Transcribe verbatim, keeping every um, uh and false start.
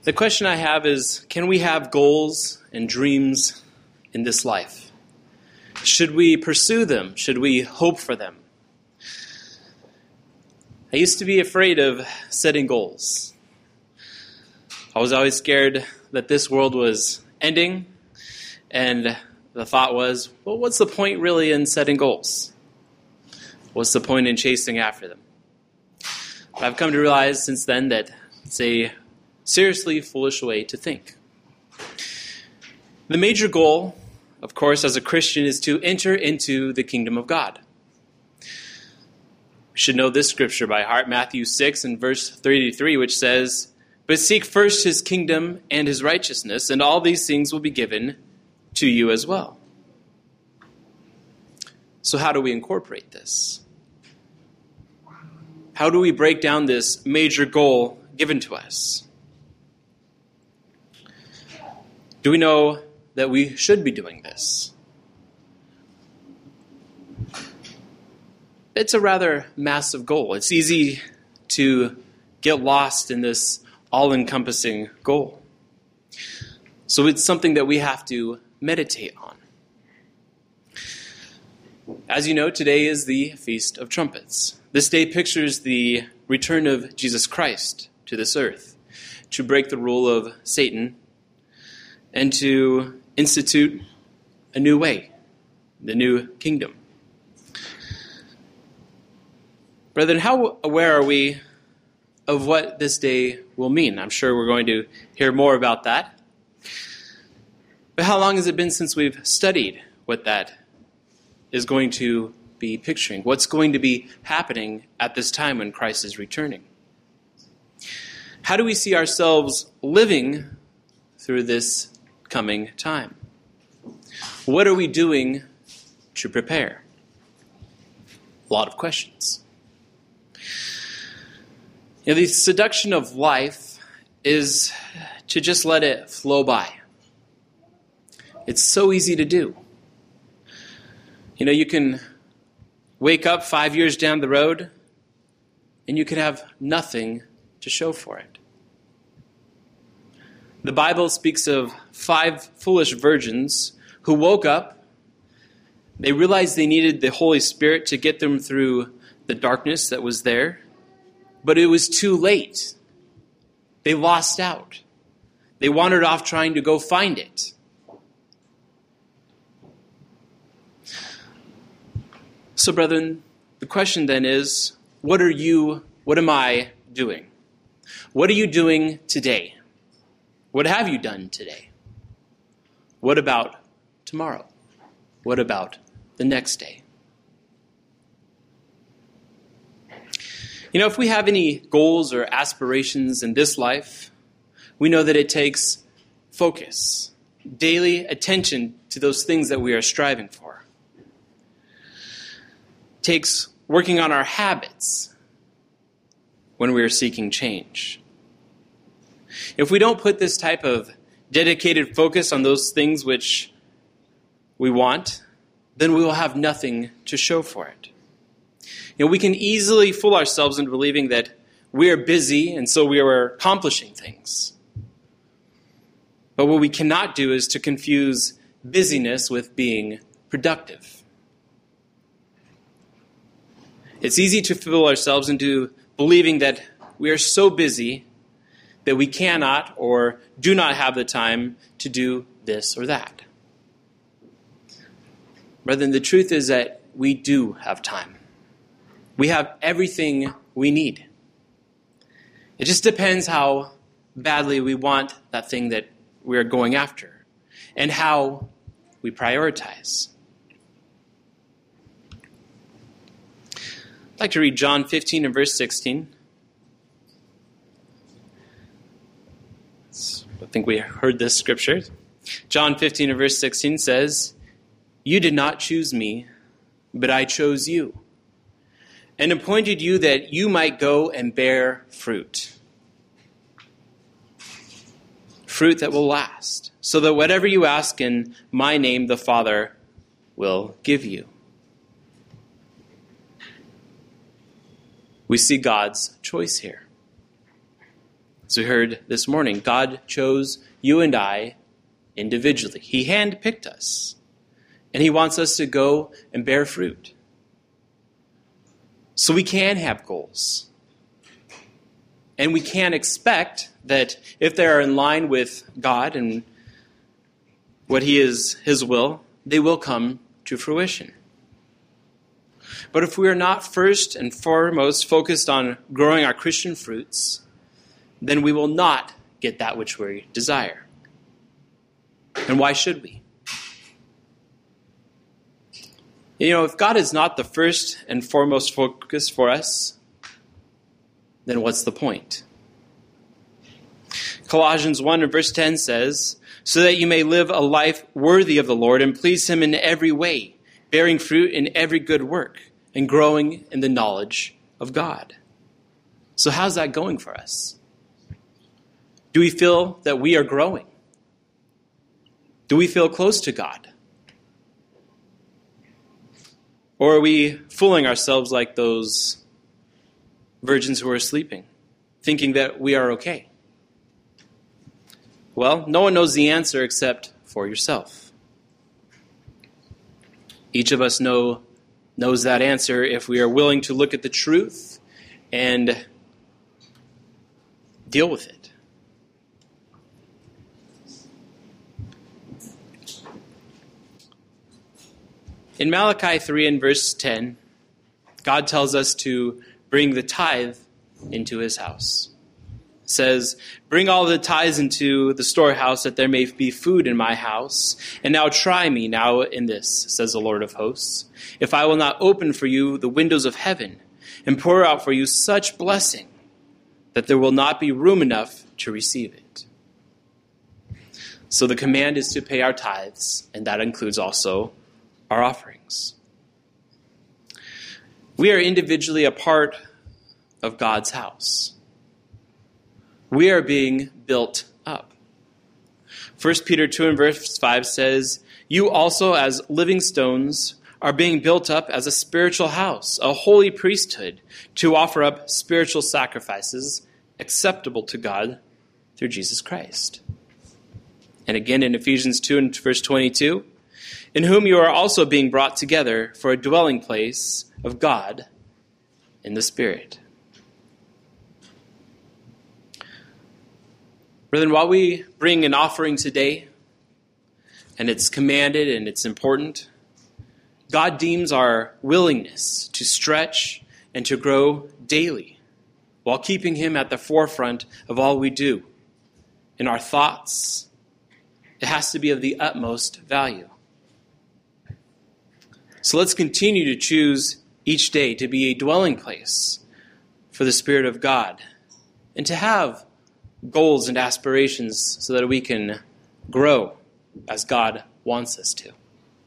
The question I have is, can we have goals and dreams in this life? Should we pursue them? Should we hope for them? I used to be afraid of setting goals. I was always scared that this world was ending, and the thought was, well, what's the point really in setting goals? What's the point in chasing after them? But I've come to realize since then that it's a seriously foolish way to think. The major goal, of course, as a Christian is to enter into the kingdom of God. We should know this scripture by heart, Matthew six and verse thirty-three, which says, "But seek first his kingdom and his righteousness, and all these things will be given to you as well." So how do we incorporate this? How do we break down this major goal given to us? Do we know that we should be doing this? It's a rather massive goal. It's easy to get lost in this all-encompassing goal. So it's something that we have to meditate on. As you know, today is the Feast of Trumpets. This day pictures the return of Jesus Christ to this earth to break the rule of Satan and to institute a new way, the new kingdom. Brethren, how aware are we of what this day will mean? I'm sure we're going to hear more about that. But how long has it been since we've studied what that is going to be picturing? What's going to be happening at this time when Christ is returning? How do we see ourselves living through this coming time? What are we doing to prepare? A lot of questions. You know, the seduction of life is to just let it flow by. It's so easy to do. You know, you can wake up five years down the road and you can have nothing to show for it. The Bible speaks of five foolish virgins who woke up. They realized they needed the Holy Spirit to get them through the darkness that was there, but it was too late. They lost out. They wandered off trying to go find it. So, brethren, the question then is, what are you, what am I doing? What are you doing today? What have you done today? What about tomorrow? What about the next day? You know, if we have any goals or aspirations in this life, we know that it takes focus, daily attention to those things that we are striving for. It takes working on our habits when we are seeking change. If we don't put this type of dedicated focus on those things which we want, then we will have nothing to show for it. You know, we can easily fool ourselves into believing that we are busy and so we are accomplishing things. But what we cannot do is to confuse busyness with being productive. It's easy to fool ourselves into believing that we are so busy that we cannot or do not have the time to do this or that. Brethren, the truth is that we do have time. We have everything we need. It just depends how badly we want that thing that we are going after and how we prioritize. I'd like to read John fifteen and verse sixteen. I think we heard this scripture. John fifteen and verse sixteen says, "You did not choose me, but I chose you, and appointed you that you might go and bear fruit. Fruit that will last, so that whatever you ask in my name, the Father will give you." We see God's choice here. As we heard this morning, God chose you and I individually. He handpicked us, and he wants us to go and bear fruit. So we can have goals. And we can expect that if they are in line with God and what he is, his will, they will come to fruition. But if we are not first and foremost focused on growing our Christian fruits, then we will not get that which we desire. And why should we? You know, if God is not the first and foremost focus for us, then what's the point? Colossians one and verse ten says, so that you may live a life worthy of the Lord and please him in every way, bearing fruit in every good work and growing in the knowledge of God. So how's that going for us? Do we feel that we are growing? Do we feel close to God? Or are we fooling ourselves like those virgins who are sleeping, thinking that we are okay? Well, no one knows the answer except for yourself. Each of us know, knows that answer if we are willing to look at the truth and deal with it. In Malachi three and verse ten, God tells us to bring the tithe into his house. It says, bring all the tithes into the storehouse that there may be food in my house. And now try me now in this, says the Lord of hosts, if I will not open for you the windows of heaven and pour out for you such blessing that there will not be room enough to receive it. So the command is to pay our tithes, and that includes also our offerings. We are individually a part of God's house. We are being built up. First Peter two and verse five says, you also as living stones are being built up as a spiritual house, a holy priesthood, to offer up spiritual sacrifices acceptable to God through Jesus Christ. And again in Ephesians two and verse twenty-two, in whom you are also being brought together for a dwelling place of God in the Spirit. Brethren, while we bring an offering today, and it's commanded and it's important, God deems our willingness to stretch and to grow daily while keeping him at the forefront of all we do. In our thoughts, it has to be of the utmost value. So let's continue to choose each day to be a dwelling place for the Spirit of God and to have goals and aspirations so that we can grow as God wants us to.